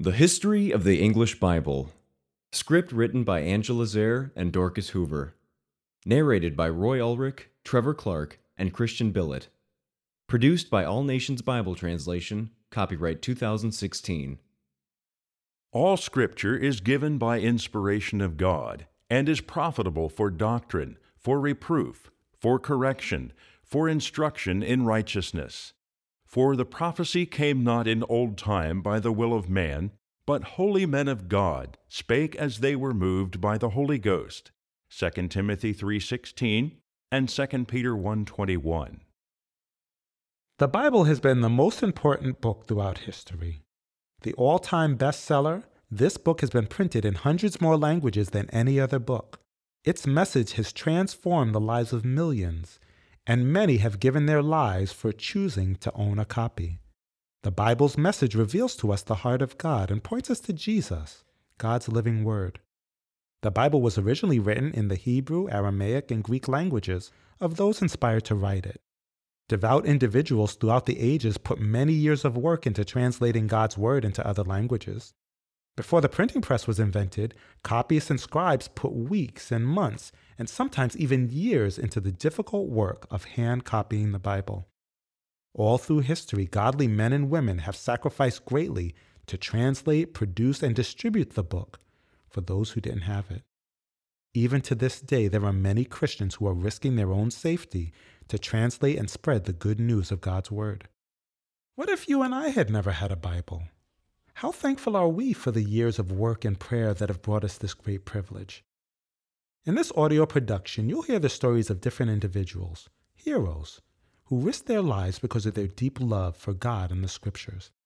The History of the English Bible. Script written by Angela Zare and Dorcas Hoover. Narrated by Roy Ulrich, Trevor Clark, and Christian Billett. Produced by All Nations Bible Translation, copyright 2016. All Scripture is given by inspiration of God, and is profitable for doctrine, for reproof, for correction, for instruction in righteousness. For the prophecy came not in old time by the will of man, but holy men of God spake as they were moved by the Holy Ghost. 2 Timothy 3:16 and 2 Peter 1:21. The Bible has been the most important book throughout history. The all-time bestseller, this book has been printed in hundreds more languages than any other book. Its message has transformed the lives of millions, and many have given their lives for choosing to own a copy. The Bible's message reveals to us the heart of God and points us to Jesus, God's living word. The Bible was originally written in the Hebrew, Aramaic, and Greek languages of those inspired to write it. Devout individuals throughout the ages put many years of work into translating God's word into other languages. Before the printing press was invented, copyists and scribes put weeks and months, and sometimes even years, into the difficult work of hand copying the Bible. All through history, godly men and women have sacrificed greatly to translate, produce, and distribute the book for those who didn't have it. Even to this day, there are many Christians who are risking their own safety to translate and spread the good news of God's word. What if you and I had never had a Bible? How thankful are we for the years of work and prayer that have brought us this great privilege? In this audio production, you'll hear the stories of different individuals, heroes, who risked their lives because of their deep love for God and the Scriptures.